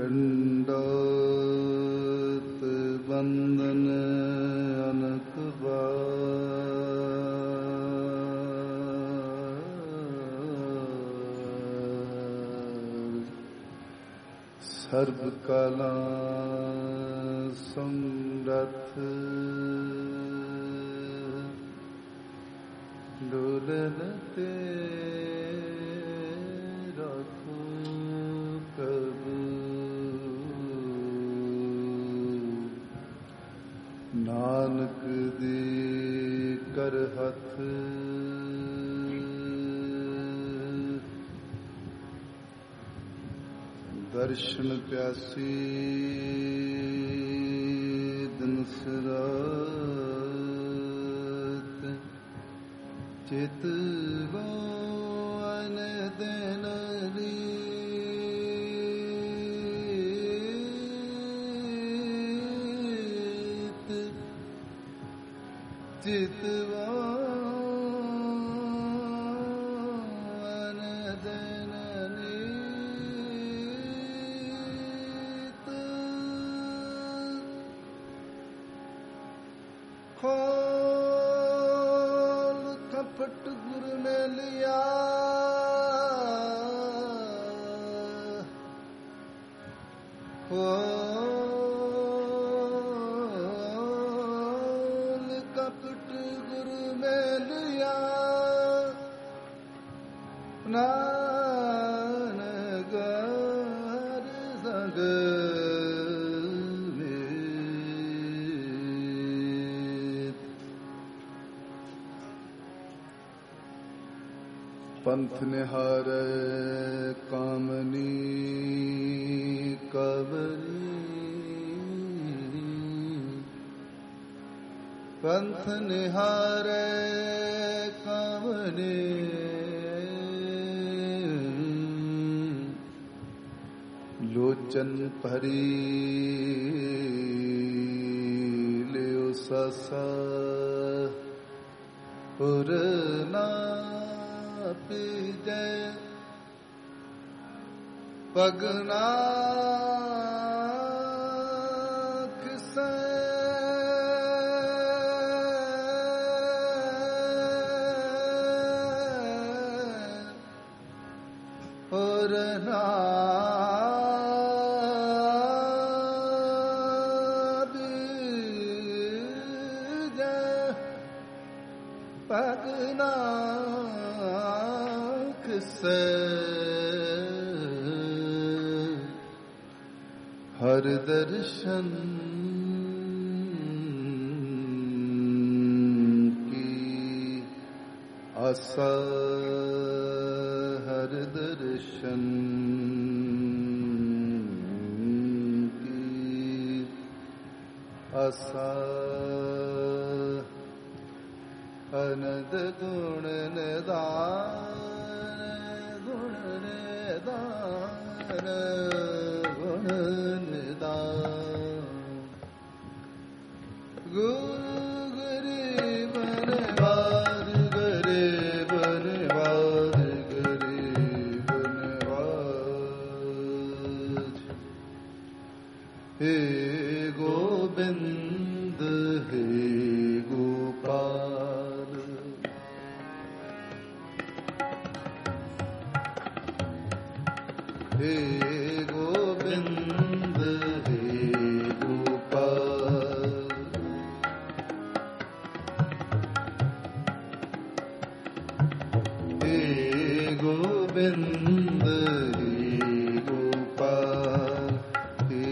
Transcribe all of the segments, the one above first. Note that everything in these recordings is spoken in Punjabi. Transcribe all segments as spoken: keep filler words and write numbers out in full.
दंडोत वंदन अनक बार सर्व कला समरथ डोलते रखो प्रभु नानक दे कर हथ दर्शन प्यासी दिन रात चितवा अन दिन रीत चितवा अन दिन रीत खोल कपट गुरु ने लिया खोल कपट गुरु में लिया नानगर संग पंथ निहारे कामनी कवरी पंथ निहारे कामनी लोचन भरी लियो ससा पुरना जय पगना खिसे और ना जय पगना से हर दर्शन की आशा हर दर्शन की आशा अनंत गुण निदान दान गुण निदान गुरु गरीब नवाज गरीब नवाज गरीब नवाज हे गोविंद हे गोपाल हे गोविंद हे गोपाल हे गोविंद हे गोपाल हे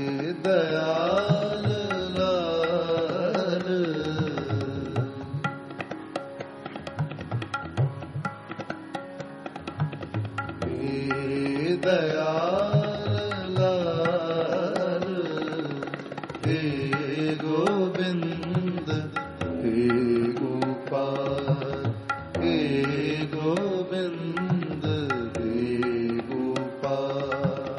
दयाल लाल हे दयाल लाल हे गोविंद हे गोपाल हे गोविंद हे गोपाल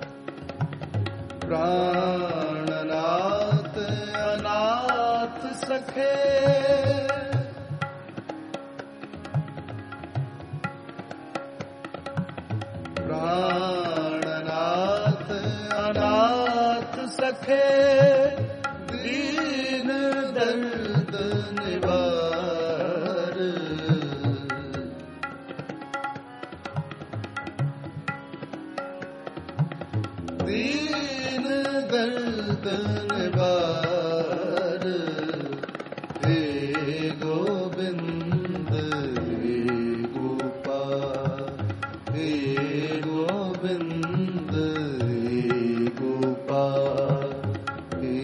प्राणनाथ अनाथ सखे प्राणनाथ अनाथ सखे दीन दर्द निवार दीन दर्द निवार हे गोविंद हे गोपाल हे गोविंद हे गोपाल हे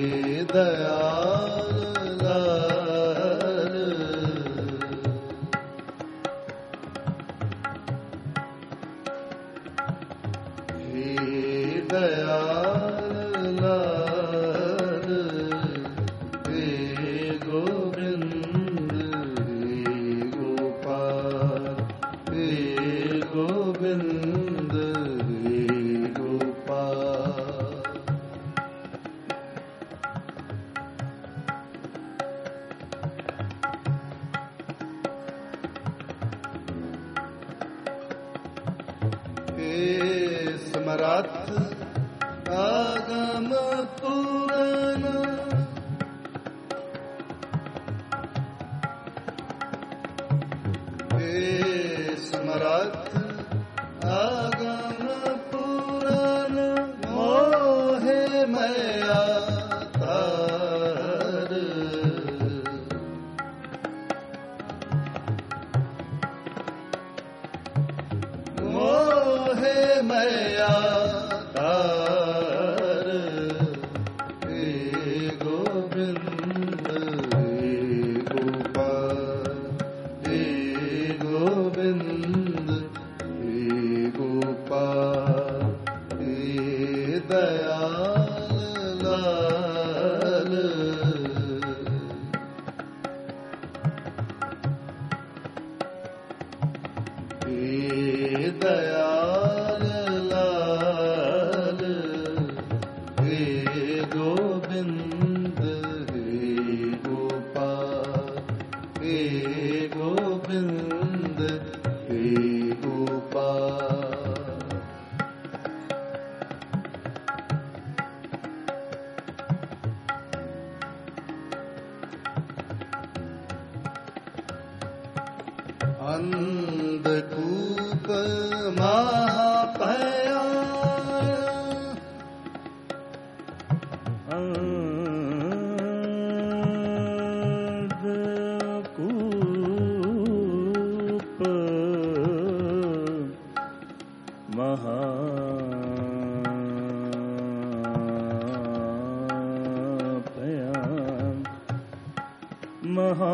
दयाल लाल हे दयाल लाल हे गोविंद हे गोपाल हे गोविंद हे गोपाल हे समर्थ आगम पूरन हे समर्थ आगम पूरन मोहे मया तार मोहे मया तार हे गोविंद हे गोपाल हे गोविंद हे गोपाल हे दयाल लाल हे दयाल लाल हे गोविंद हे गोपाल हे गोविंद हे गोपाल अंधकूप महापया अंधकूप महापया महा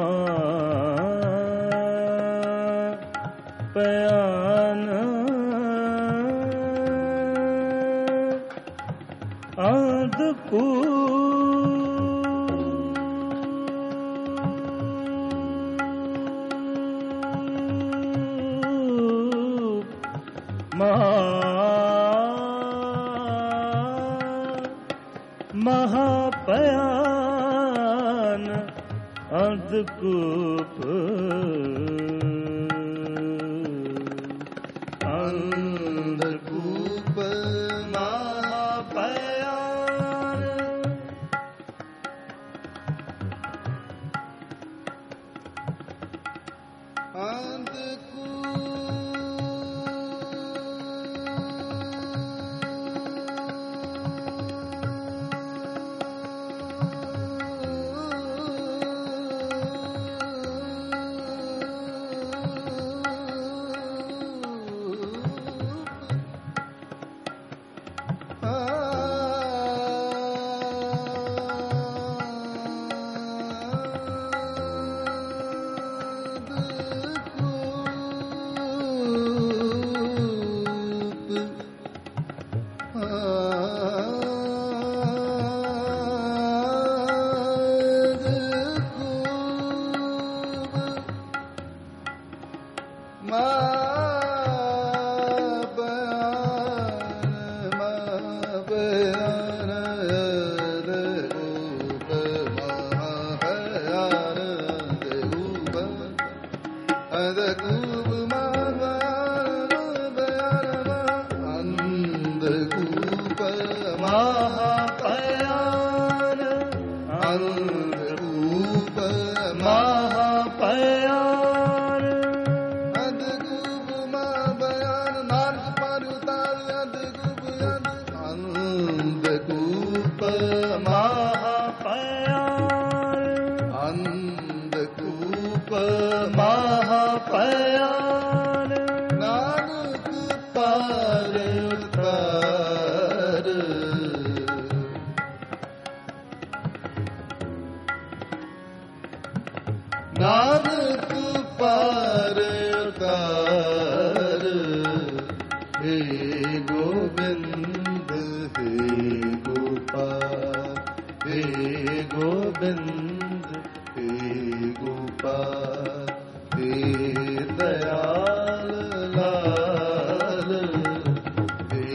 पयान अंधकूप महापयान अंधकूप अंधकूप महापयान ਮਹਾਪਿਆਨ ਅੰਧਰੂਪ ਮਹਾਪਿਆਨ ਅੰਧਰੂਪ ਮਹਾਪਿਆਨ ਨਾਨਕ ਪਰ ਉਤਾਰ ਅੰਧਰੂਪ ਅੰਧਰੂਪ ਮਹਾਪਿਆਨ ਅੰਧਰੂਪ ਮਹਾਪਿਆਨ ਨਾਨਕ ਪਰ ਉਤਾਰ ਨਾਨਕ ਪਰ ਉਤਾਰ ਹੇ ਗੋਬਿੰਦ ਹੇ ਗੋਪਾਲ ਹੇ ਗੋਬਿੰਦ ਹੇ ਗੋਪਾਲ ਹੇ ਦਇਆਲ ਲਾਲ ਹੇ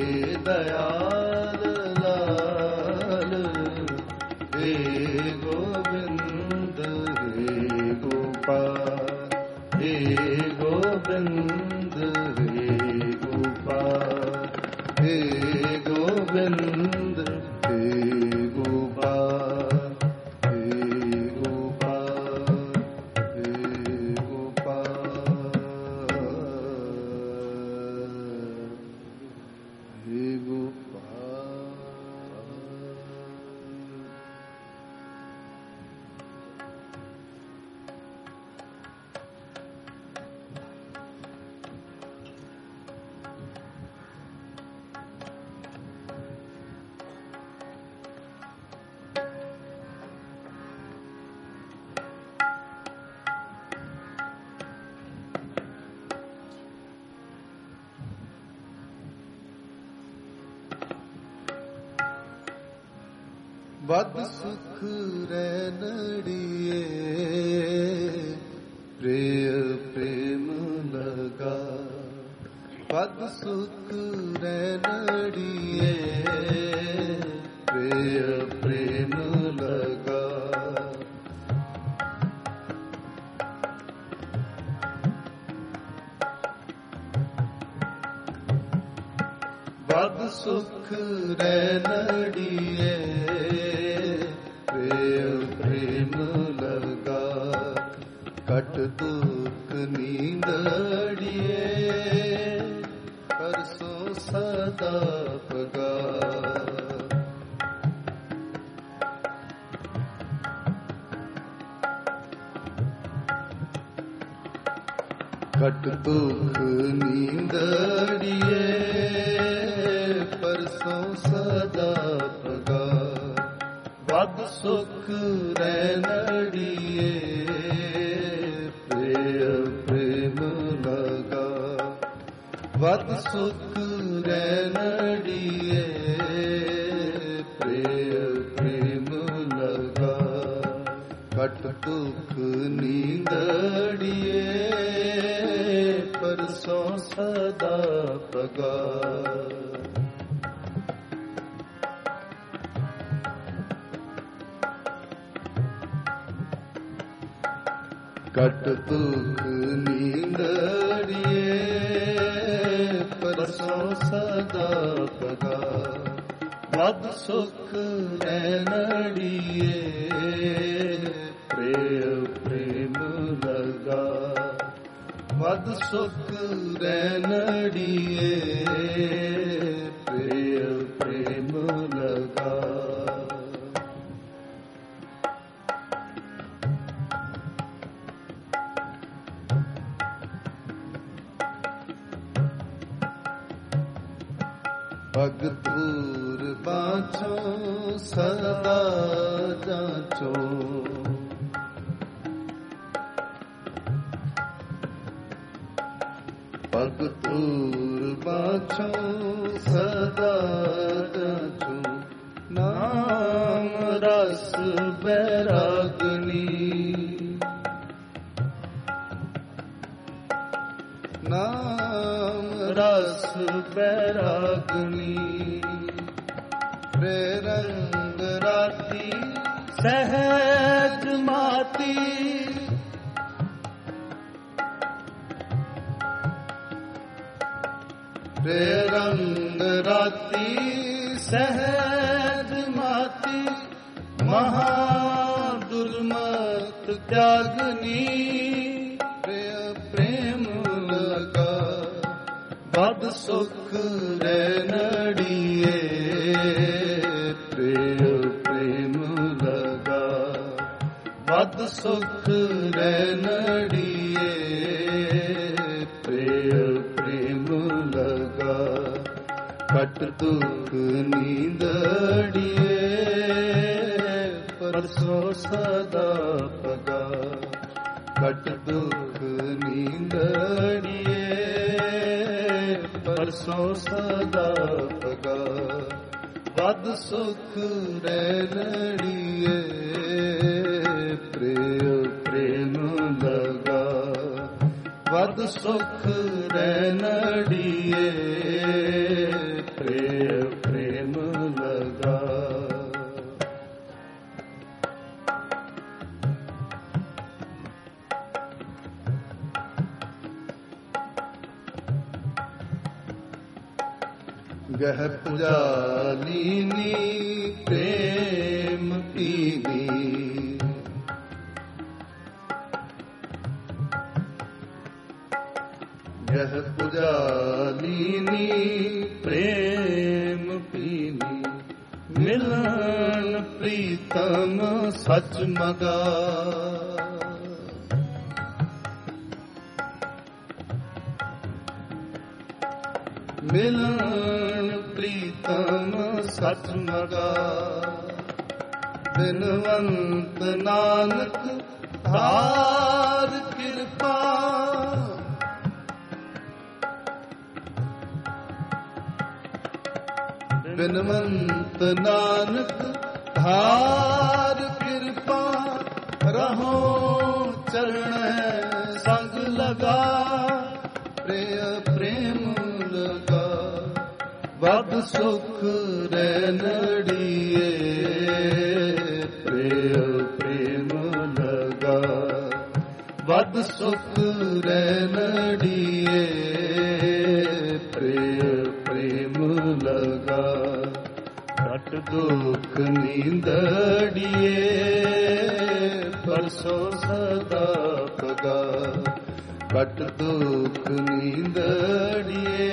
ਦਇਆਲ ਲਾਲ ਹੇ ਗੋਬਿੰਦ ਹੇ ਗੋਪਾਲ ਹੇ ਗੋਬਿੰਦ ਹੇ ਗੋਪਾਲ ਹੇ ਗੋਬਿੰਦ ਹੇ ਗੋਪਾਲ ਹੇ ਗੋਪਾਲ ਹੇ ਗੋਪਾਲ ਹੇ ਗੋਪਾਲ ਵੱਧ ਸੁਖ ਰੈਣੜੀਏ ਪ੍ਰਿਯ ਪ੍ਰੇਮ ਲਗਾ ਵੱਧ ਸੁਖ ਰੈਣੜੀਏ ਪ੍ਰਿਯ ਪ੍ਰੇਮ ਲਗਾ ਵੱਧ ਸੁਖ ਰੈਣੜੀਏ ਪ੍ਰੇਮ ਲਗਾ ਕਟ ਦੁਖ ਨੀਂਦੜੀਏ ਪਰਸੋਂ ਸਦਾ ਪਗਾ ਕਟ ਦੁਖ ਨੀਂਦੜੀਏ ਪਰਸੋਂ ਸਦਾ ਪਗਾ ਵੱਧ ਸੁਖ ਰੈਣੜੀਏ ਪ੍ਰਿਯ ਪ੍ਰੇਮ ਲਗਾ ਵੱਧ ਸੁਖ ਰੈਣੜੀਏ ਪ੍ਰਿਯ ਪ੍ਰੇਮ ਲਗਾ ਕਟ ਦੁਖ ਨੀਂਦੜੀਏ ਪਰਸੋਂ ਸਦਾ ਪਗਾ ਕਟ ਦੁਖ ਨੀਂਦੜੀਏ ਪਰਸੋਂ ਸਦਾ ਪਗਾ ਵੱਧ ਸੁਖ ਰੈਣੜੀਏ ਪ੍ਰਿਯ ਪ੍ਰੇਮ ਲਗਾ ਵੱਧ ਸੁਖ ਰੈਣੜੀਏ ਪ੍ਰਿਯ ਪ੍ਰੇਮ ਲਗਾ ਭਗਤੂਰ ਬਾਝੋ ਸਦਾ ਜਾਂਚੋ ਭਗਤੂਰ ਬਾਝੋ ਸਦਾ ਜਾਂਚੋ ਨਾਮ ਰਸ ਬੈਰਾਗਨੀ ਨਾਮ ਰਸ ਬੈਰਾਗਨੀ ਪ੍ਰੇਰੰਗ ਰਾਤੀ ਸਹਿਜ ਮਾਤੀ ਪ੍ਰੇਰੰਗ ਰਾਤੀ सहज माती महा दुर्मत त्यागनी प्रिय प्रेम लगा बद सुख रे नड़िए प्रिय प्रेम लगा बद सुख रे नड़िए प्रिय प्रेम लगा कट दुख नींदड़िए परसों सदा पगा कट दुख नींदड़िए परसों सदा पगा बद सुख रे नड़िए प्रिय प्रेम लगा बद सुख रे नड़िए प्रिय प्रेम लगा। गह पुजालिनी प्रेम पीनी गह पुजालिनी प्रेम पीनी मिलन प्रीतम सच मगा मिलन प्रीतम सच मगा बिनवंत नानक धार कृपा बिनवंत नानक धार कृपा रहो चरण संग लगा प्रिय प्रेम लगा बद सुख रे नड़िए प्रिय प्रेम लगा बद सुख रे नड़िए प्रिय प्रेम लगा कट दुख नींदड़िए परसों सदा पगा कट दुख नींदड़िए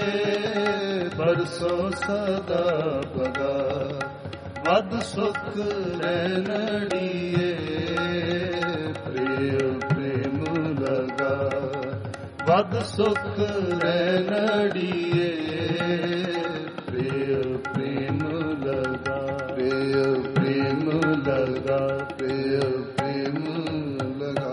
परसों सदा पगा बद सुख रे नड़िए प्रिय प्रेम लगा बद सुख रे नड़िए प्रिय प्रेम लगा प्रिय प्रेम लगा प्रिय प्रेम लगा।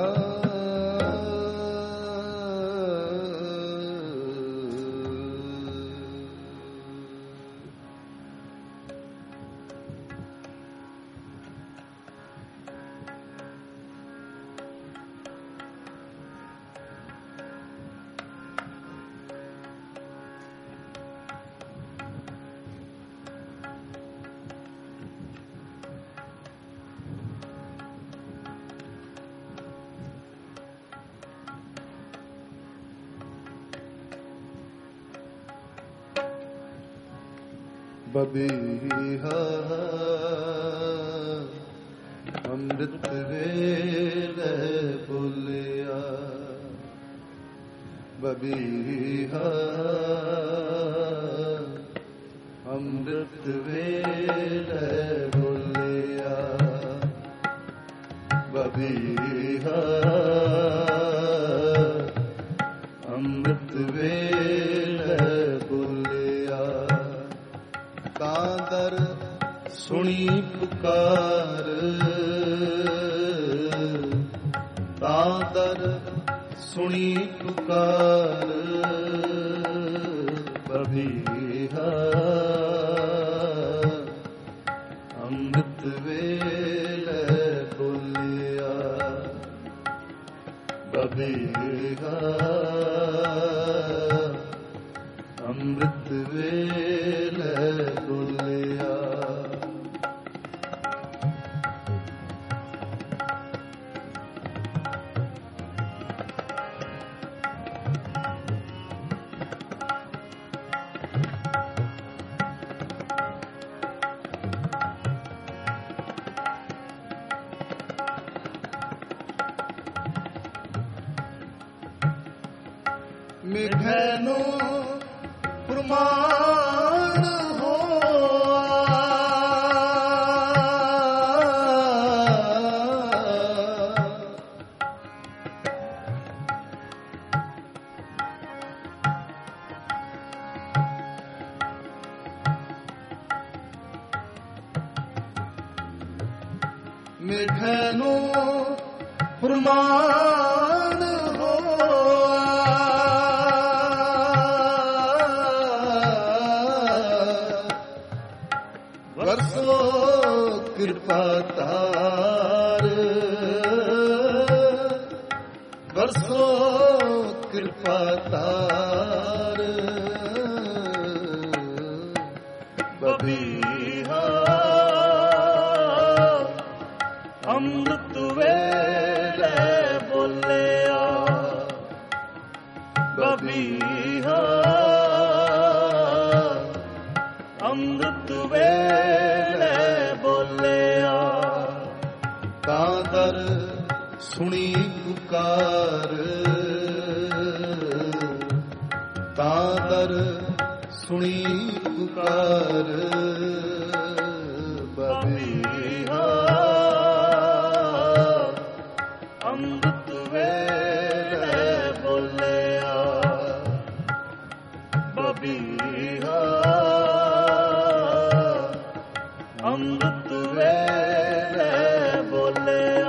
बबीहा अमृत वेले बोलिया बबीहा अमृत वेले बोलिया बबीहा अमृत वेले बोलिया तादर सुनी पुकार तादर सुनी पुकार बबीहा अमृत वेले बोलिया बबीहा अमृत वेले बोलिया। ਮਿਠੈਨੋ ਪ੍ਰਮਾਣ ਹੋਆ ਮਿਠੈਨੋ ਪ੍ਰਮਾਣ ਹੋਆ ਵਰਸੋ ਕਿਰਪਾ ਤਾਰ ਵਰਸੋ ਕਿਰਪਾ ਤਾਰ ਬਬੀਹਾ ਅੰਮ੍ਰਿਤ ਵੇਲੇ ਬੋਲਿਆ ਬਬੀਹਾ ਅੰਮ੍ਰਿਤ ਵੇਲੇ ਬੋਲਿਆ ਤਾਂ ਦਰ ਸੁਣੀ ਪੁਕਾਰ ਤਾਂ ਦਰ ਸੁਣੀ ਪੁਕਾਰ ਬਬੀਹਾ ਅੰਮ੍ਰਿਤ ਵੇਲੇ ਬੋਲਿਆ ਬਬੀਹਾ ਅੰਮ੍ਰਿਤ ਵੇਲੇ ਬੋਲਿਆ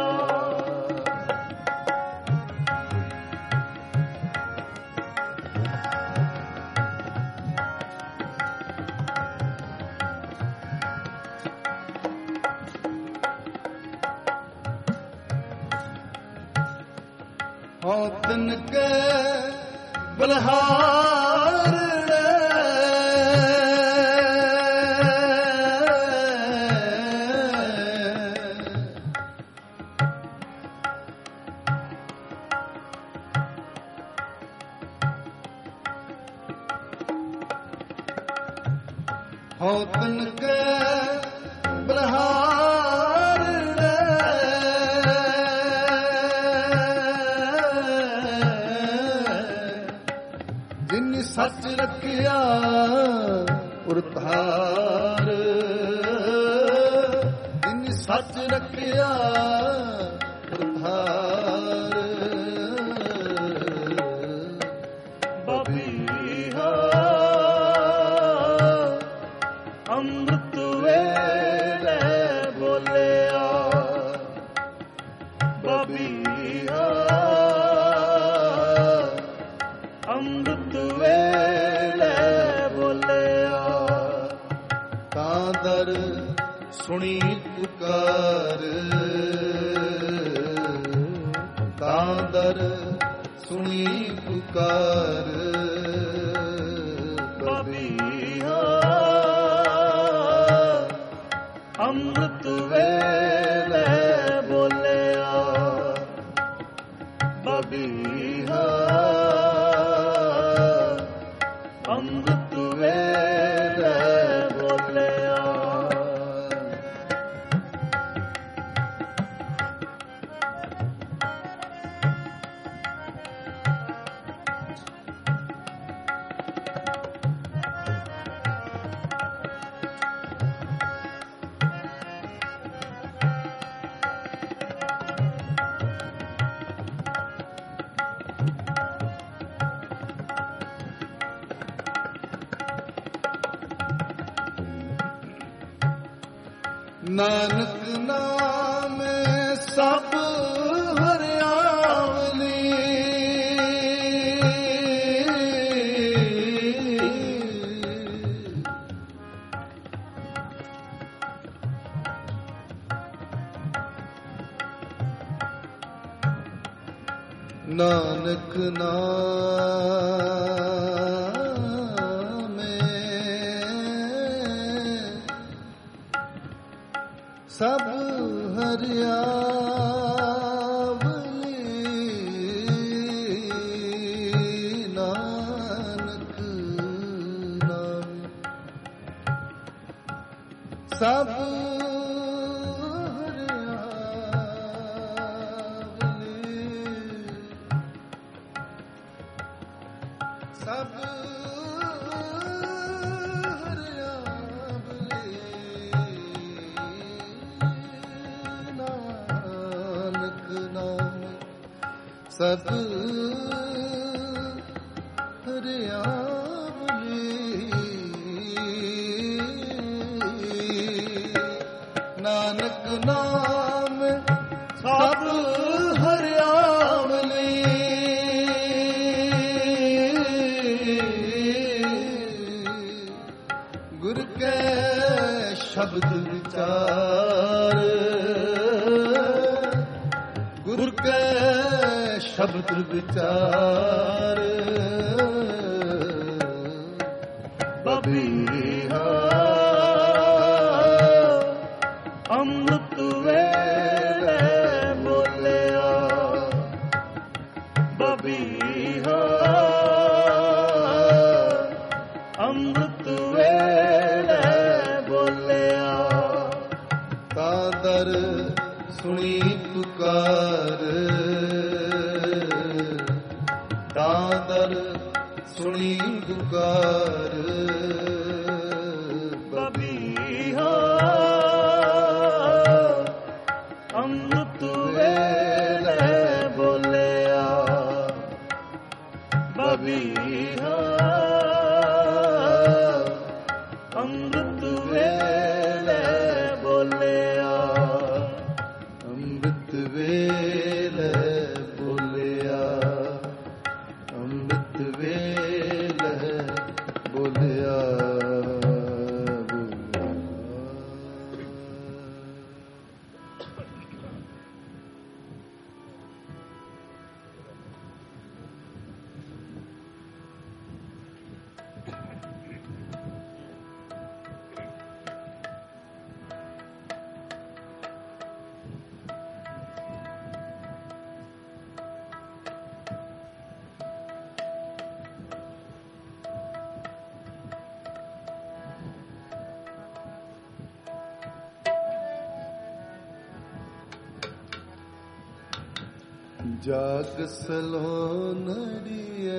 ਹਉ ਤਿਨ ਕੇ ਬਲਹਾਰ ਹਉ ਤਿਨ ਕੇ ਬਲਹਾਰ ਜਿਨ ਸੱਚ ਰੱਖਿਆ ਉਰਤਾਰ ਜਿਨ ਸੱਚ ਰੱਖਿਆ ਉਰਤਾਰ ਬਬੀਹਾ ਅੰਮ੍ਰਿਤ ਵੇਲੇ ਬੋਲਿਆ ਬਬੀਹਾ ਅੰਮ੍ਰਿਤ ਵੇਲੇ ਬੋਲਿਆ ਤਾਂ ਦਰ ਸੁਣੀ ਪੁਕਾਰ ਤਾਂ ਦਰ ਸੁਣੀ ਪੁਕਾਰ ਬਬੀਹਾ ਅੰਮ੍ਰਿਤ ਵੇਲੇ ਬੋਲਿਆ ਬਬੀਹਾ ਅੰਮ੍ਰਿਤ ਵੇਲੇ ਬੋਲਿਆ ਨਾਨਕ ਨਾਮੇ ਸਭ ਹਰਿਆਵਲੀ ਨਾਨਕ ਨਾਮੇ ਸਭ ਹਰਿਆਵਲੀ ਨਾਨਕ ਨਾਮ ਸਭ ਹਰਿਆਵਲੀ ਸਤ ਹਰਿਆਵਲੀ ਨਾਨਕ ਨਾਮ ਸਤ ਹਰਿਆਵਲੀ ਗੁਰ ਕੈ ਸ਼ਬਦ ਵਿਚਾਰ ਗੁਰ ਕੈ ਸ਼ਬਦ ਵਿਚਾਰ ਬਬੀਹਾ ਅੰਮ੍ਰਿਤ ਵੇਲੇ ਬੋਲਿਆ ਬਬੀਹਾ ਅੰਮ੍ਰਿਤ ਵੇਲੇ ਬੋਲਿਆ ਤਾਂ ਦਰ ਸੁਣੀ ਪੁਕਾਰ ਤਾਂ ਦਰ ਸੁਣੀ ਪੁਕਾਰ ਬਬੀਹਾ ਅੰਮ੍ਰਿਤ ਵੇਲੇ ਬੋਲਿਆ ਬਬੀਹਾ ਅੰਮ੍ਰਿਤ ਵੇਲੇ ਬੋਲਿਆ ਅੰਮ੍ਰਿਤ ਵੇਲੇ ਬੋਲਿਆ ਅੰਮ੍ਰਿਤ ਵੇਲੇ ਬੋਲਿਆ ਜਾਗ ਸਲੋਨੜੀਏ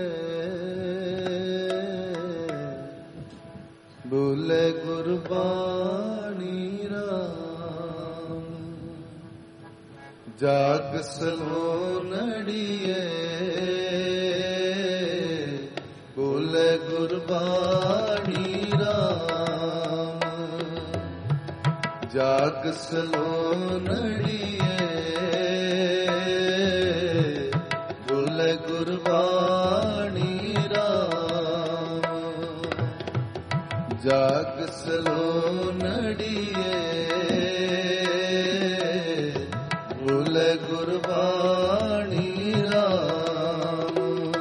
ਬੋਲੇ ਗੁਰਬਾਣੀ ਰਾਮ ਜਾਗ ਸਲੋਨੜੀਏ ਬੋਲੇ ਗੁਰਬਾਣੀ ਰਾਮ ਜਾਗ ਸਲੋਨੜੀਏ ਗੁਰਬਾਣੀ ਰਾਮ ਜਾਗ ਸਲੋਨੜੀਏ ਬੋਲੇ ਗੁਰਬਾਣੀ ਰਾਮ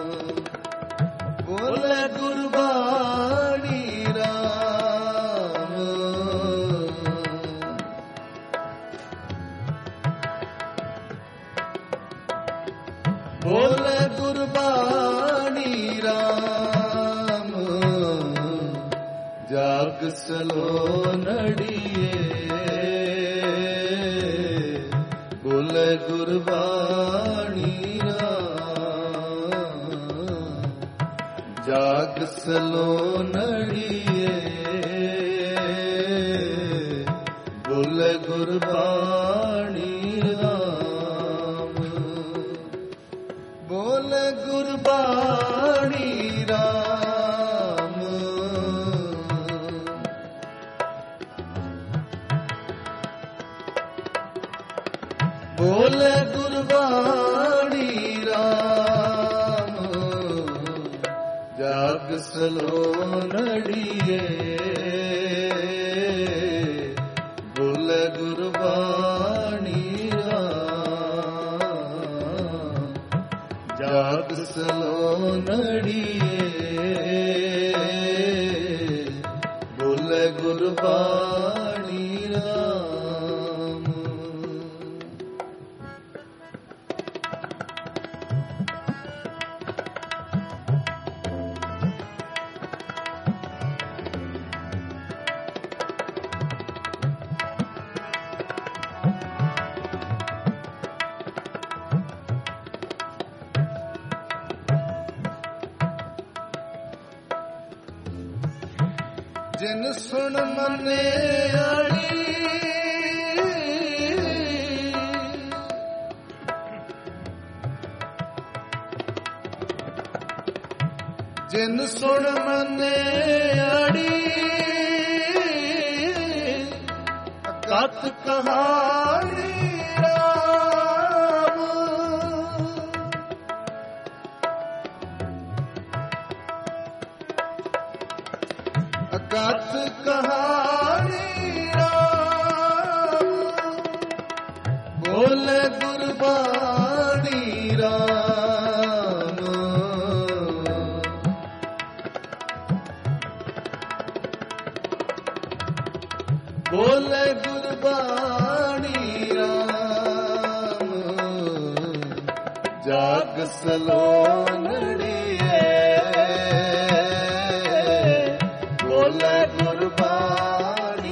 ਬੋਲੇ ਗੁਰਬਾਣੀ ਰਾਮ ਬੋਲੇ ਗੁਰਬਾਣੀ ਰਾਮ ਜਾਗ ਸਲੋਨੜੀਏ ਬੋਲੇ ਗੁਰਬਾਣੀ ਰਾਮ ਜਾਗ ਸਲੋਨੜੀਏ ਬੋਲੇ ਗੁਰਬਾਣੀ ਰਾਮ ਬੋਲੇ ਗੁਰਬਾਣੀ ਰਾਮ ਬੋਲੇ ਗੁਰਬਾਣੀ ਰਾਮ ਜਾਗ ਸਲੋਨੜੀਏ ਬੋਲੇ ਗੁਰਬਾਣੀ ਰਾਮ ਜਾਗ ਸਲੋਨੜੀਏ ਬੋਲੇ ਗੁਰਬਾਣੀ ਰਾਮ ਜਿਨ ਸੁਣ ਮਨੇ ਆੜੀ ਜਿਨ ਸੁਣ ਮੰਨੇ ਅੜੀ ਕਤ ਕਹਾਣੀ ਰਾਮ। ਅਕਥ ਕਹਾਣੀ ਰਾਮ ਬੋਲੇ ਗੁਰਬਾਣੀ ਰਾਮ। ਬੋਲੇ ਗੁਰਬਾਣੀ ਰਾਮ ਜਗ ਸਲੋਨੜੀਏ। ਬੋਲੇ ਗੁਰਬਾਣੀ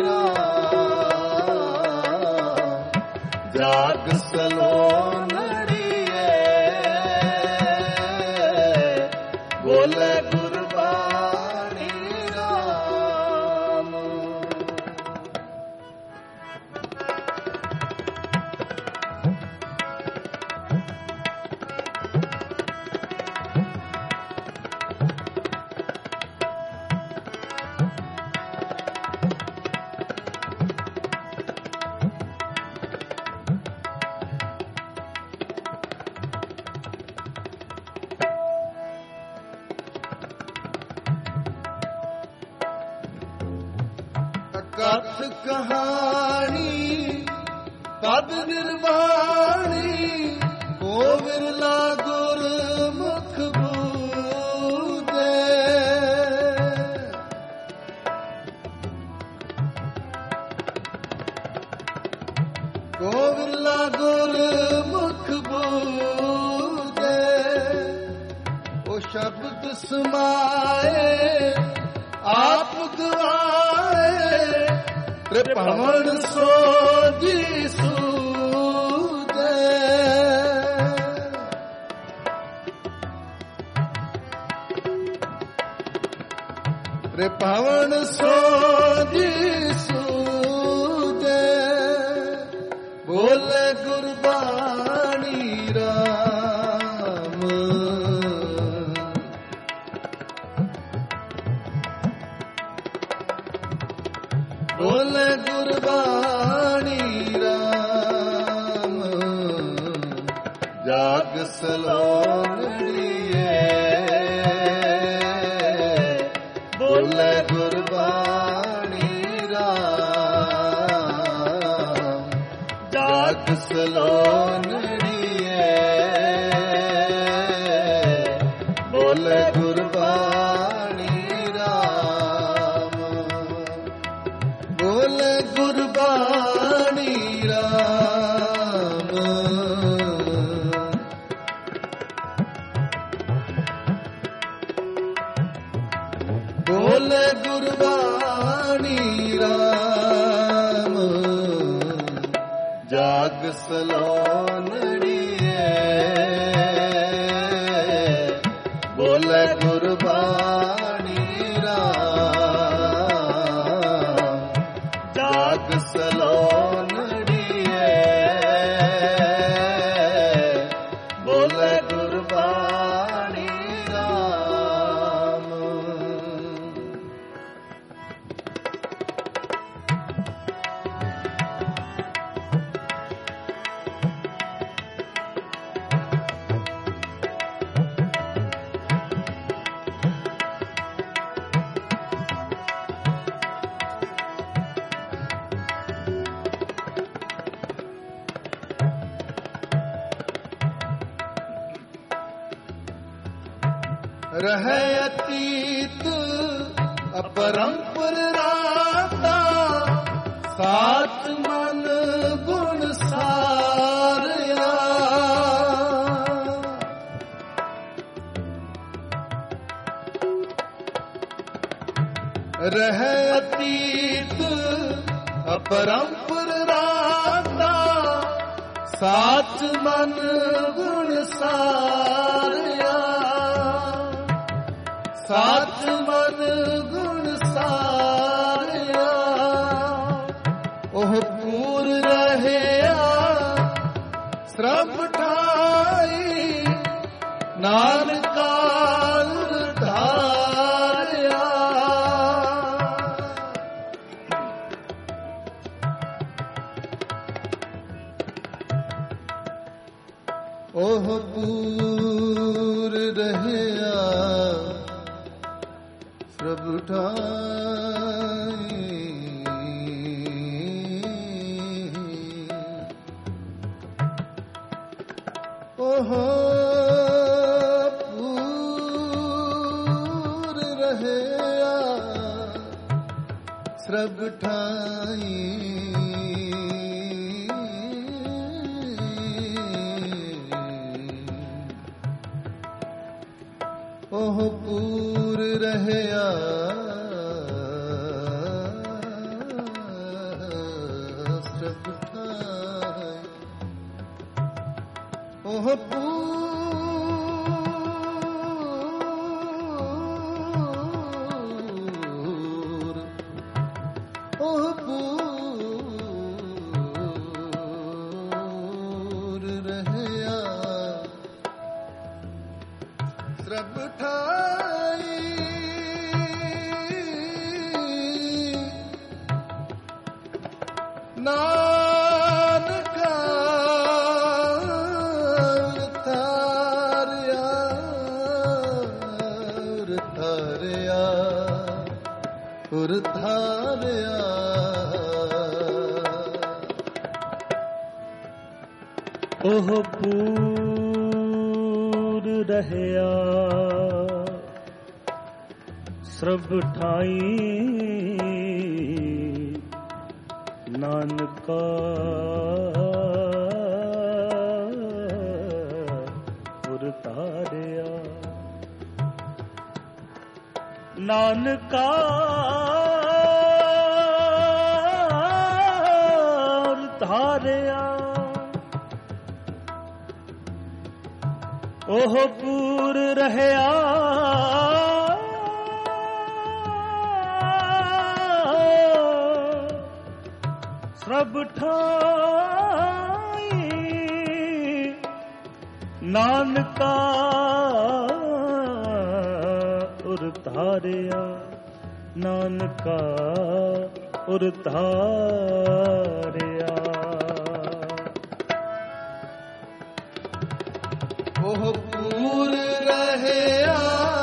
ਰਾਮ ਜਗ ਸਲੋਨੜੀਏ। ਬੋਲੇ ਗੁਰਬਾਣੀ ਰਾਮ। ਕਥ ਕਹਾਣੀ ਪਦ ਨਿਰਵਾਣੀ ਕੋ ਵਿਰਲਾ ਗੁਰਮੁਖ ਬੂਝੇ। ਕੋ ਵਿਰਲਾ ਗੁਰਮੁਖ ਬੂਝੇ। ਉਹ ਸ਼ਬਦ ਸਮਾਏ ਆਪ ਗਵਾਏ ਤ੍ਰਿਭਵਨ ਸੋਝੀ ਸੂਝੇ। ਤ੍ਰਿਭਵਨ ਸੋਝੀ ਸੂਝੇ। ਬੋਲੇ ਗੁਰਬਾਣੀ ਰਾਮ। ਬੋਲੇ ਗੁਰਬਾਣੀ ਰਾਮ ਜਗ ਸਲੋਨੜੀਏ। ਬੋਲੇ ਗੁਰਬਾਣੀ ਰਾਮ ਜਗ ਸਲੋਨੜੀਏ। ਬੋਲੇ ਗੁਰਬਾਣੀ ਰਾਮ। ਬੋਲੇ ਗੁਰਬਾਣੀ ਰਾਮ। ਬੋਲੇ ਗੁਰਬਾਣੀ ਰਾਮ ਜਗ ਸਲੋਨੜੀਏ। ਬੋਲੇ ਗੁਰਬਾਣੀ ਰਾਮ ਜਗ ਸਲੋਨੜੀਏ। ਬੋਲੇ ਗੁਰਬਾਣੀ ਰਾਮ। ਰਹੇ ਅਤੀਤ ਅਪਰੰਪਰ ਰਾਤਾ ਸਾਤ ਮਨ ਗੁਣ ਸਾਰਿਆ। ਰਹੇ ਅਤੀਤ ਅਪਰੰਪਰ ਰਾਤਾ ਸਾਤ ਮਨ ਗੁਣ ਸਾਰਿਆ। ਸਾਤ ਮਨ ਗੁਣ ਸਾਰਿਆ। ਉਹ ਪੂਰ ਰਹਿਆ ਸਰਬ ਠਾਈ ਨਾਨਕਾ ओह पूर रहया सब ठाई ओह पूर रहया सब ठाई ओह पूर रहया सब ठाई ओह पूर ओह पूर रहया सब ठाई नानका उतारिया उतारिया उतारिया ओह पूर रहया ਸਰਬ ਠਾਈ ਨਾਨਕਾ ਪੁਰ ਧਾਰਿਆ ਨਾਨਕਾ ਪੁਰ ਧਾਰਿਆ ਉਹ ਪੂਰ ਰਹਿਆ ਸਭ ਠਾਈ ਨਾਨਕਾ ਉਰ ਧਾਰਿਆ ਨਾਨਕਾ ਉਰ ਧਾਰਿਆ ਉਹ ਪੂਰ ਰਹਿਆ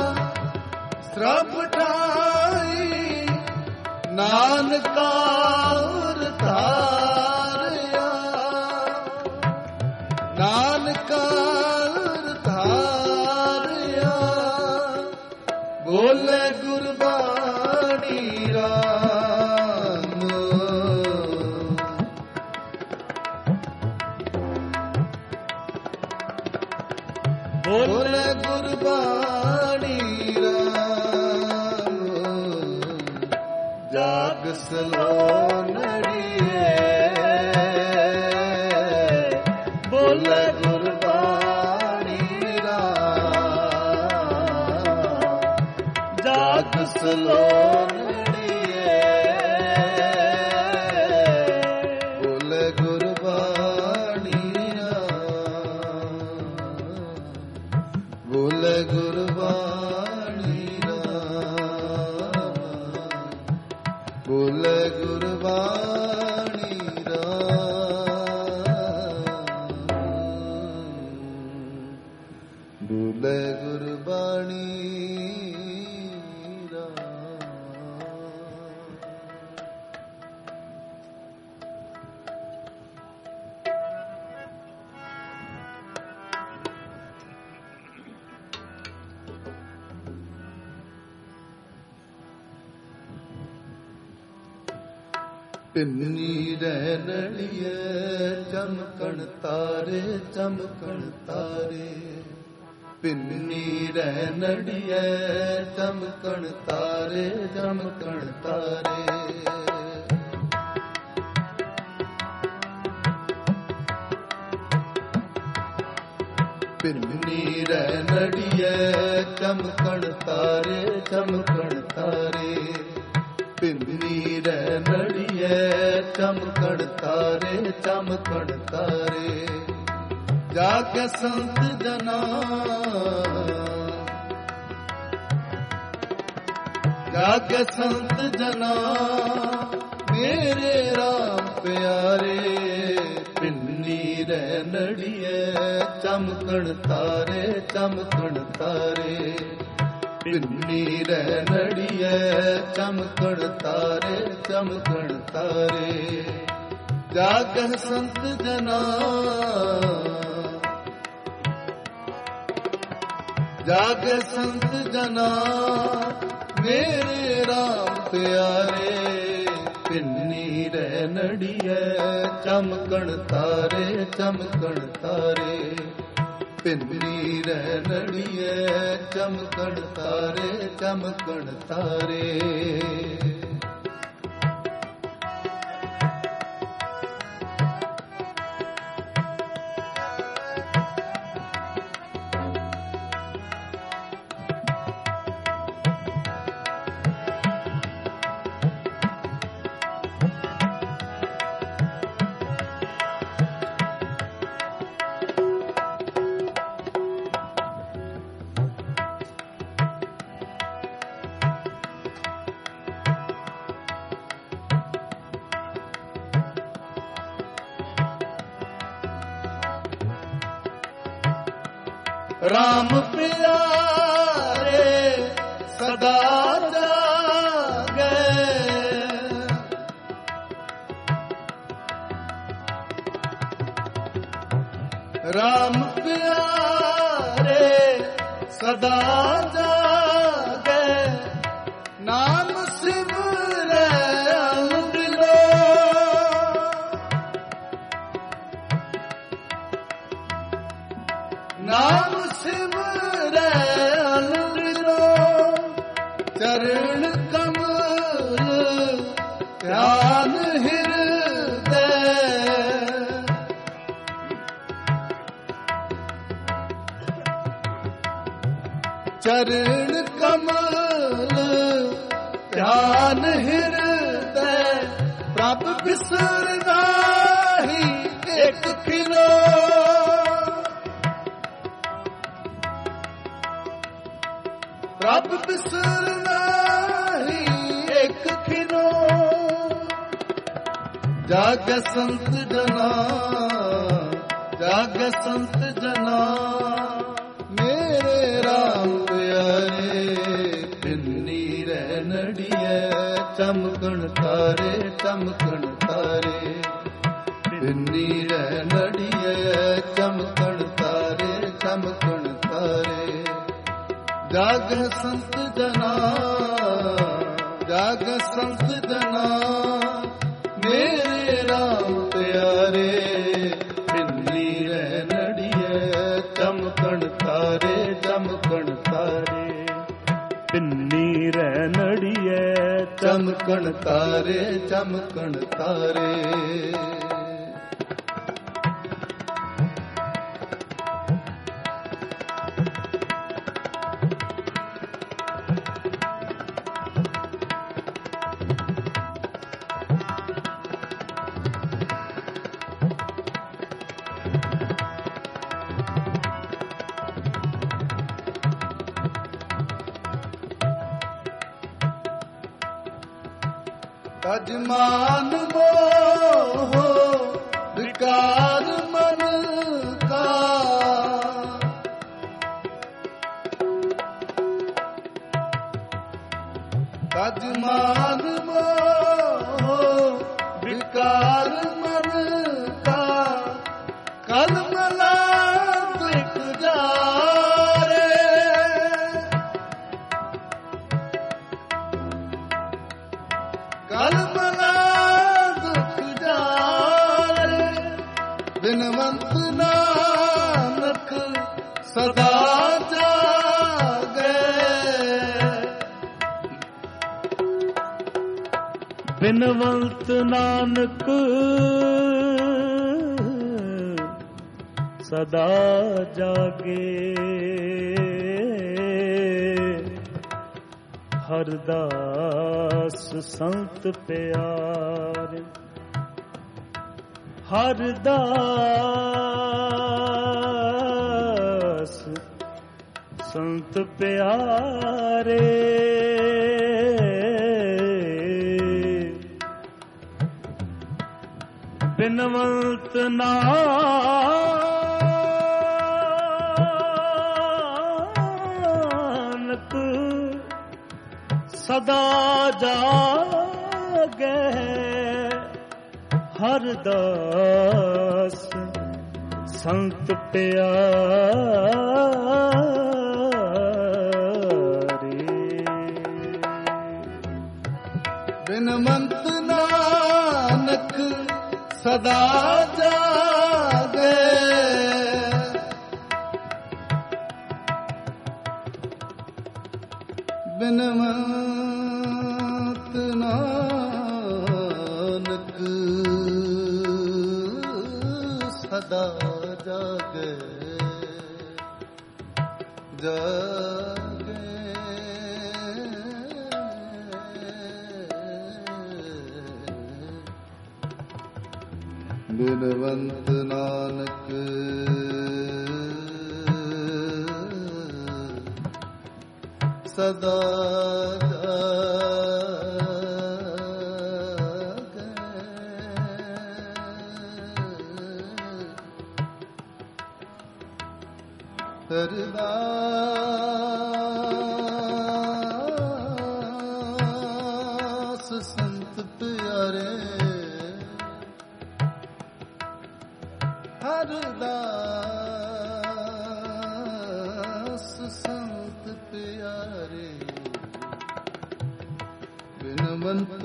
ਸਭ ਠਾਈ ਨਾਨਕਾ ਉਰ ਧਾਰਿਆ ਨਾਨਕਾ ਉਰ ਧਾਰਿਆ ਬੋਲੇ ਗੁਰਬਾਣੀ ਰਾਮ ਬੋਲੇ ਗੁਰਬਾਣੀ ਰਾਮ ਜਾਗ ਸਲੋਨੜੀਏ ਬੋਲੇ ਗੁਰਬਾਣੀ ਰਾਮ ਜਾਗ ਸਲੋਨੜੀਏ ਬੋਲੇ ਗੁਰਬਾਣੀ ਰਾਮ ਬੋਲੇ ਗੁਰਬਾਣੀ ਰਾਮ ਬੋਲੇ ਗੁਰਬਾਣੀ ਰਾਮ ਬੋਲੇ ਗੁਰਬਾਣੀ ਪਿੰਨੀ ਰਹਿਣੀਏ ਚਮਕਣ ਤਾਰੇ ਚਮਕਣ ਤਾਰੇ ਪਿੰਨੀ ਰਹਿਣੀਏ ਚਮਕਣ ਤਾਰੇ ਚਮਕਣ ਤਾਰੇ ਪਿੰਨੀ ਰਹਿਣੀਏ ਚਮਕਣ ਤਾਰੇ ਚਮਕਣ ਤਾਰੇ ਪਿੰਨੀ ਰਹਿਣੀਏ ਚਮਕਣ ਤਾਰੇ ਚਮਕਣ ਤਾਰੇ ਜਾ ਕੇ ਸੰਤ ਜਨਾ ਜਾ ਕੇ ਸੰਤ ਜਨਾ ਮੇਰੇ ਰਾਮ ਪਿਆਰੇ ਪਿੰਨੀ ਰਹਿ ਨੜੀਏ ਚਮਕਣ ਤਾਰੇ ਚਮਕਣ ਤਾਰੇ ਪਿੰਨੀ ਰਹਿ ਨੜੀਏ ਚਮਕਣ ਤਾਰੇ ਚਮਕਣ ਤਾਰੇ ਜਾਗਹਿ ਸੰਤ ਜਨਾ ਜਾਗਹਿ ਸੰਤ ਜਨਾ ਮੇਰੇ ਰਾਮ ਪਿਆਰੇ ਪਿੰਨੀ ਰਹਿ ਨੜੀਏ ਚਮਕਣ ਤਾਰੇ ਚਮਕਣ ਤਾਰੇ ਪਿੰਨੀ ਰਹਿ ਨੜੀਏ ਚਮਕਣ ਤਾਰੇ ਚਮਕਣ ਤਾਰੇ ਰਾਮ ਪਿਆਰੇ ਸਦਾ ਜਾਗੇ ਰਾਮ ਪਿਆਰੇ ਸਦਾ ਜਾਗੇ ਨਾਮ ਸਿਮਰੈ ਅੰਮ੍ਰਿਤੋ ਨਾਮ ਸਿਮਰੈ ਅੰਮ੍ਰਿਤੋ ਚਰਨ ਕਮਲ ਧਿਆਨ ਹਿਰਦੈ ਚਰਨ ਕਮਲ ਧਿਆਨ ਹਿਰਦੈ ਪ੍ਰਭ ਬਿਸਰ ਨਾਹੀ ਇੱਕ ਖਿਲੋ ਪ੍ਰਭ ਬਿਸਰ ਨਾਹੀ ਇੱਕ ਖਿਨੋ ਜਾਗੈ ਸੰਤ ਜਨਾ ਜਾਗੈ ਸੰਤ ਜਨਾ ਮੇਰੇ ਰਾਮ ਪਿਆਰੇ ਪਿੰਨੀ ਰਹਿ ਨੜੀਏ ਚਮਕਣ ਤਾਰੇ ਚਮਕਣ ਤਾਰੇ ਪਿੰਨੀ ਰਹਿ ਨੜੀਏ ਚਮਕਣ ਤਾਰੇ ਚਮਕਣ ਤਾਰੇ ਜਾਗਹਿ ਸੰਤ ਜਨਾ ਜਾਗਹਿ ਸੰਤ ਜਨਾ ਮੇਰੇ ਰਾਮ ਪਿਆਰੇ ਪਿੰਨੀ ਰਹਿ ਨੜੀਏ ਚਮਕਣ ਤਾਰੇ ਚਮਕਣ ਤਾਰੇ ਪਿੰਨੀ ਰਹਿ ਨੜੀਏ ਚਮਕਣ ਤਾਰੇ ਚਮਕਣ ਤਾਰੇ ਅਜਮਾਨ ਮੋਹ ਵਿਕਾਰ ਮਨ ਕਾ ਅਜਮਾਨ ਮੋਹ ਵਿਕਾਰ ਮਨ ਕਾ ਕਲਮ ਲਾਗ ਇੱਕ ਜਾਰੇ ਕਲਮ ਬਿਨਵੰਤ ਨਾਨਕ ਸਦਾ ਜਾਗੇ ਬਿਨਵੰਤ ਨਾਨਕ ਸਦਾ ਜਾਗੇ ਹਰਦਾਸ ਸੰਤ ਪਿਆਰੇ ਹਰਦਾਸ ਸੰਤ ਪਿਆਰੇ ਬਿਨਵੰਤ ਨਾਨਕ ਸਦਾ ਜਾਗੈ ਹਰ ਦਾਸ ਸੰਤ ਪਿਆਰੇ। ਬਿਨਵੰਤ ਨਾਨਕ ਸਦਾ ਜਾਗੈ ਬਿਨਵੰਤ ਨਾਨਕ ਸਦਾ ਜਾਗੈ ਜਾਗੈ ਬਿਨਵੰਤ ਨਾਨਕ ਸਦਾ ਜਾਗੈ ਅਰਦਾਸ ਸੰਤ ਪਿਆਰੇ ਅਰਦਾਸ ਸੰਤ ਪਿਆਰੇ ਬਿਨਵੰਤ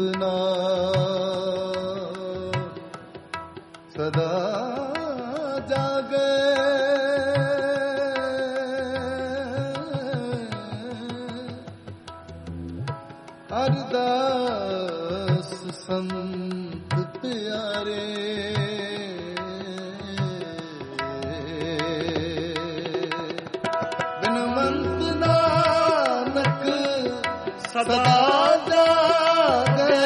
ਨਾਮ ਸਦਾ ਜਾਗੈ ਅਰਦਾਸ ਸੰਤ ਪਿਆਰੇ ਬਿਨਵੰਤ ਨਾਨਕ ਸਦਾ ਜਾਗੈ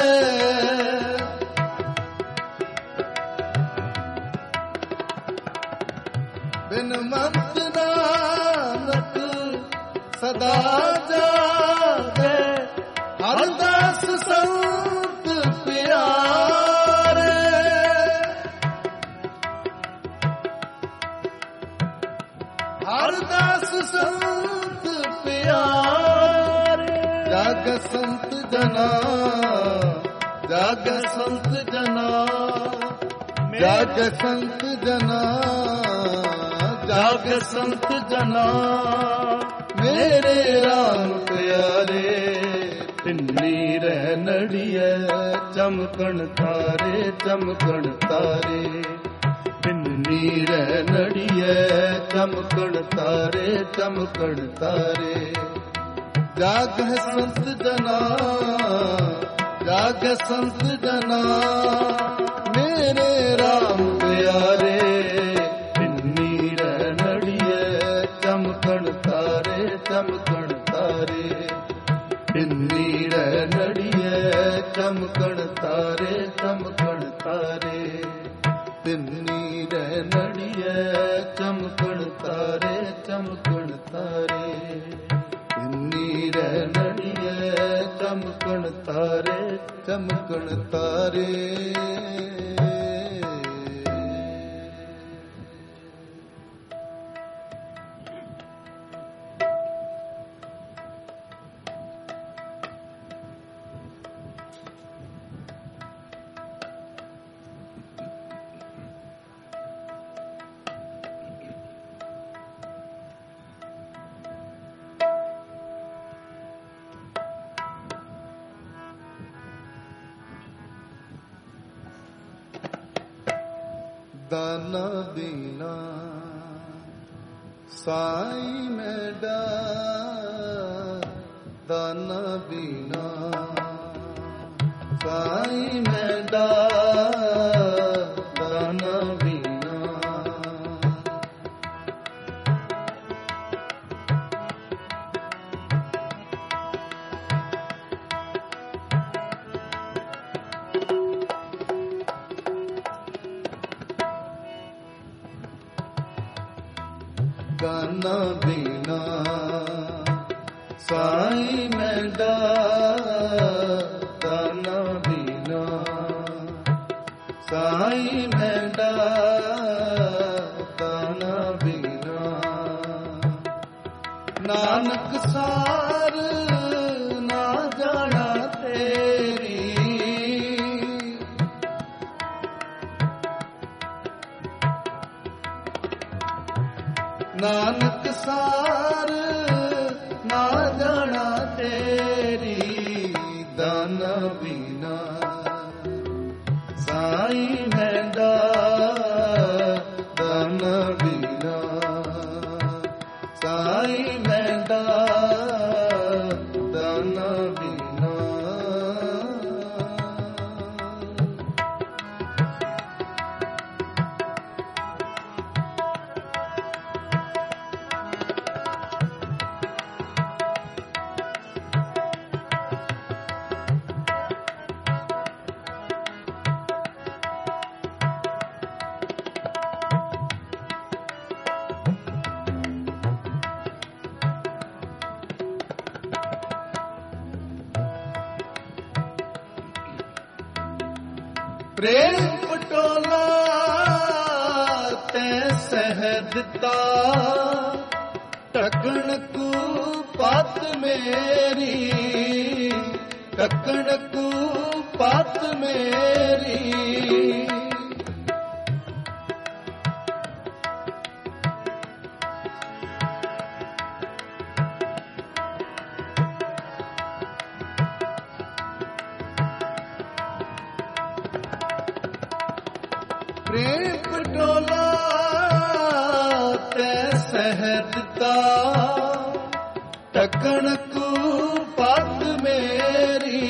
ਬਿਨਵੰਤ ਨਾਨਕ ਸਦਾ ਜਾਗੈ ਅਰਦਾਸ ਸੰਤ ਪਿਆਰੇ ਅਰਦਾਸ ਸੰਤ ਪਿਆਰੇ ਜਾਗ ਸੰਤ ਜਨਾ ਜਾਗ ਸੰਤ ਜਨਾ ਜਾਗ ਸੰਤ ਜਨਾ ਜਾਗ ਸੰਤ ਜਨਾ ਮੇਰੇ ਰਾਮ ਪਿਆਰੇ ਪਿੰਨੀ ਰਹਿ ਨੜੀਐ ਚਮਕਣ ਤਾਰੇ ਚਮਕਣ ਤਾਰੇ ਪਿੰਨੀ ਰਹਿ ਨੜੀਐ ਚਮਕਣ ਤਾਰੇ ਚਮਕਣ ਤਾਰੇ ਜਾਗ ਸੰਤ ਜਨਾ ਜਾਗ ਸੰਤ ਜਨਾ ਮੇਰੇ ਰਾਮ ਪਿਆਰੇ ਪਿੰਨੀ ਰਹਿ ਨੜੀਐ ਚਮਕਣ ਤਾਰੇ ਚਮਕਣ ਤਾਰੇ ਪਿੰਨੀ ਰਹਿ ਨੜੀਐ ਚਮਕਣ ਤਾਰੇ ਚਮਕਣ ਤਾਰੇ ਤਿੰਨੀ ਰਹਿ ਨੜੀਐ ਚਮਕਣ ਤਾਰੇ ਚਮਕਣ ਤਾਰੇ ਤਿੰਨੀ ਰਹਿ ਨੜੀਐ ਚਮਕਣ ਤਾਰੇ ਚਮਕਣ ਤਾਰੇ ਦਾਨਾ ਦੀਨਾ ਸਾਈ ਮੈਡਾ ਦਾਨਾ ਦੀਨਾ ਸਾਈ ਮੈਡਾ ਦਾਨਾ ਦੀਨਾ ਦਾਨਾ ਦੀਨਾ ਸਾਈ ਮੈਡਾ ਦਾਨਾ ਦੀਨਾ ਸਾਈ ਸਾਈ ਮੈਂਡਾ ਦਾਨਾ ਬਿਨਾ। ਨਾਨਕ ਸਾਰ ਨਾ ਜਾਣਾ ਤੇਰੀ, ਨਾਨਕ ਸਾਰ ਨਾ ਜਾਣਾ ਤੇਰੀ, ਦਾਨਾ ਬਿਨਾ। ਸਾਈ ਮੈਂਡਾ ਦਾਨਾ ਬਿਨਾ, ਸਾਈ ਮੈਂਡਾ ਦਾਨਾ ਬਿਨਾ। ਪ੍ਰੇਮ ਪਟੋਲਾ ਤੈ ਸਹਿ ਦਿੱਤਾ, ਢਕਣ ਕੂ ਪਤ ਮੇਰੀ, ਢਕਣ ਕੂ ਪਤ ਮੇਰੀ। ਪ੍ਰੇਮ ਪਟੋਲਾ ਤੈ ਸਹਿ ਦਿੱਤਾ, ਢਕਣ ਕੂ ਪਤ ਮੇਰੀ,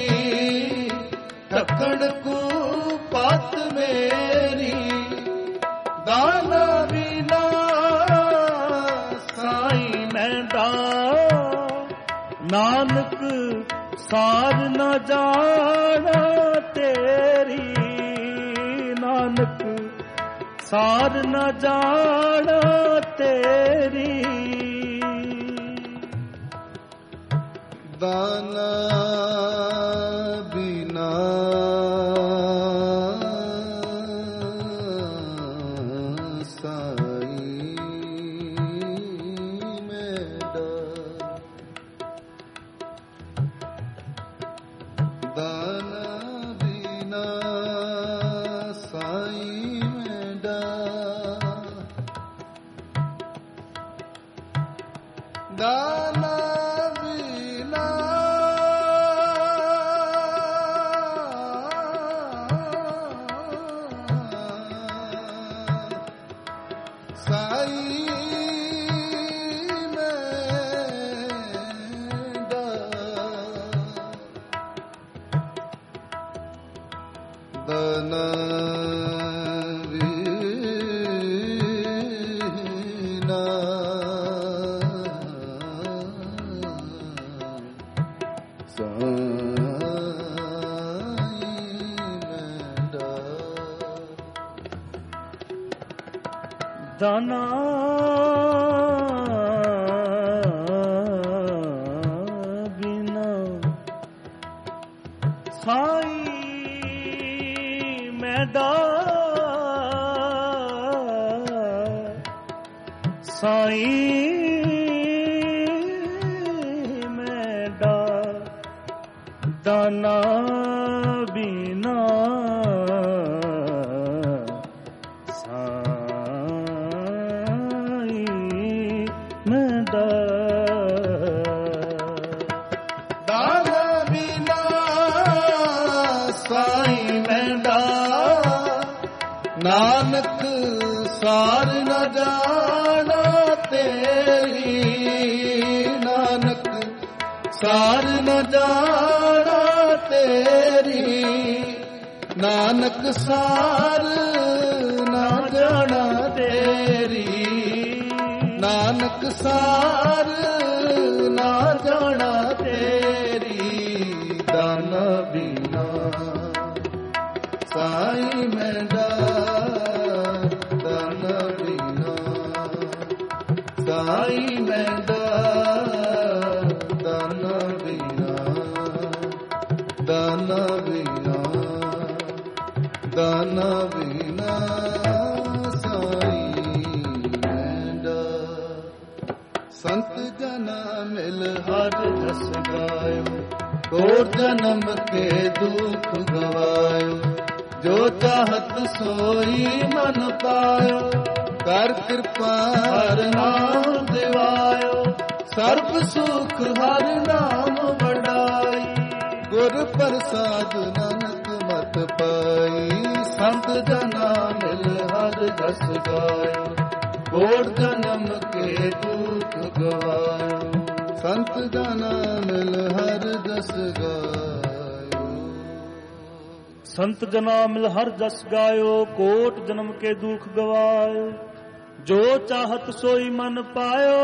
ਢਕਣ ਕੂ ਪਤ ਮੇਰੀ। ਦਾਨਾ ਬਿਨਾ ਸਾਈ ਮੈਂਡਾ, ਨਾਨਕ ਸਾਰ ਨਾ ਜਾਣਾ ਤੇਰੀ, ਨਾਨਕ ਸਾਰ ਨਾ ਜਾਣਾ ਤੇਰੀ। ਦਾਨਾ ਬਿਨਾ ਸਾਈ ਮੈਂਡਾ, ਦਾਨਾ ਬਿਨਾ ਸਾਈ ਮੈਂਡਾ, ਦਾਨਾ ਬਿਨਾ ਸਾਈ ਮੈਂਡਾ, ਦਾਨਾ ਬਿਨਾ ਦਾਨਾ ਬਿਨਾ ਸਾਈ ਮੈਂਡਾ, ਸਾਈ ਮੈਂਡਾ, ਦਾਨਾ ਬਿਨਾ ਮੈਂਡਾ। ਦਾਨਾ ਬਿਨਾ ਸਾਈ ਮੈਂਡਾ, ਨਾਨਕ ਸਾਰ ਨਾ ਜਾਣਾ ਤੇਰੀ, ਨਾਨਕ ਸਾਰ ਨਾ ਜਾਣਾ ਤੇਰੀ। ਨਾਨਕ ਸਾਰ ਨਾ ਜਾਣਾ ਤੇਰੀ, ਨਾਨਕ ਸਾਰ ਨਾ ਜਾਣਾ ਤੇਰੀ। ਦਾਨਾ ਬਿਨਾ ਸਾਈ ਮੈਂਡਾ, ਦਾਨਾ ਬਿਨਾ ਸਾਈ ਮੈਂਡਾ, ਦਾਨਾ ਬਿਨਾ, ਦਾਨਾ ਬਿਨਾ, ਦਾਨਾ ਬਿਨਾ। ਕੋਟ ਜਨਮ ਕੇ ਦੁਖ ਗਵਾਇਓ, ਜੋ ਚਾਹਤ ਸੋਈ ਮਨ ਪਾਇਓ, ਕਰ ਕਿਰਪਾ ਹਰ ਨਾਮ ਦਿਵਾਇਓ, ਸਰਬ ਸੁਖ ਹਰ ਨਾਮ ਵਡਾਈ, ਗੁਰ ਪ੍ਰਸਾਦ ਨਾਨਕ ਮਤ ਪਾਈ, ਸੰਤ ਜਨਾ ਮਿਲ ਹਰ ਜਸ ਗਾਇਓ, ਕੋਟ ਜਨਮ ਕੇ ਦੁਖ ਗਵਾਇਓ, ਸੰਤ ਜਨਾ ਮਿਲ ਹਰ ਜਸ ਗਾਇਓ। ਸੰਤ ਜਨਾ ਮਿਲ ਹਰ ਜਸ ਗਾਇਓ, ਕੋਟ ਜਨਮ ਕੇ ਦੁਖ ਗਵਾਇਓ, ਜੋ ਚਾਹਤ ਸੋਈ ਮਨ ਪਾਇਓ,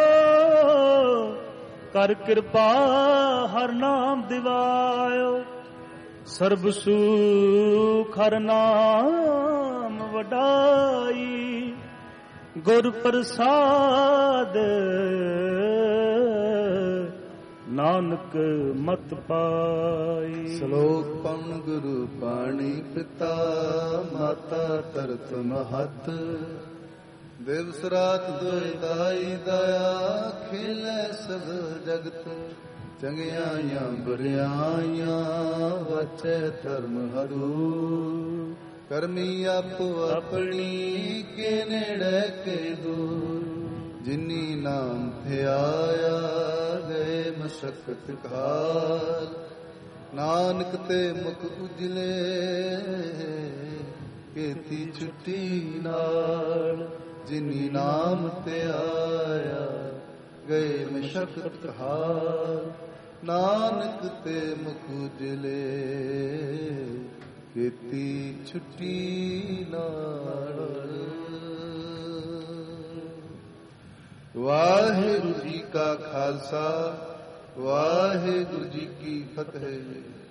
ਕਰ ਕਿਰਪਾ ਹਰ ਨਾਮ ਦਿਵਾਇਓ, ਸਰਬ ਸੁਖ ਹਰ ਨਾਮ ਵਡਾਈ, ਗੁਰ ਪ੍ਰਸਾਦ ਨਾਨਕ ਮਤ ਪਾਈ। ਸ਼ਲੋਕ ਪਵਨ ਗੁਰੂ ਪਾਣੀ ਪਿਤਾ, ਮਾਤਾ ਤਰਤ ਮਹਤ, ਦਿਵਸ ਰਾਤ ਦੁਇ ਦਾਈ ਦਇਆ, ਖੇਲੇ ਸਭ ਜਗਤ, ਚੰਗਿਆਈਆਂ ਬੁਰਿਆਈਆਂ, ਵਚੈ ਧਰਮ ਹਰੂ, ਕਰਮੀ ਆਪੋ ਆਪਣੀ, ਕੇ ਨੇੜੇ ਕੇ ਦੂਰ, ਜਿਨੀ ਨਾਮ ਧਿਆਇਆ, ਗਏ ਮਸਕਤ ਕਾਲ, ਨਾਨਕ ਤੇ ਮੁਖ ਉਜਲੇ, ਕੀਤੀ ਛੁੱਟੀ ਨਾਲ, ਜਿਨੀ ਨਾਮ ਧਿਆਇਆ, ਗਏ ਮਸਕਤ ਕਾਲ, ਨਾਨਕ ਤੇ ਮੁਖ ਉਜਲੇ, ਕੀਤੀ ਛੁੱਟੀ ਨਾਲ। ਵਾਹਿਗੁਰੂ ਜੀ ਕਾ ਖਾਲਸਾ, ਵਾਹਿਗੁਰੂ ਜੀ ਕੀ ਫਤਿਹ।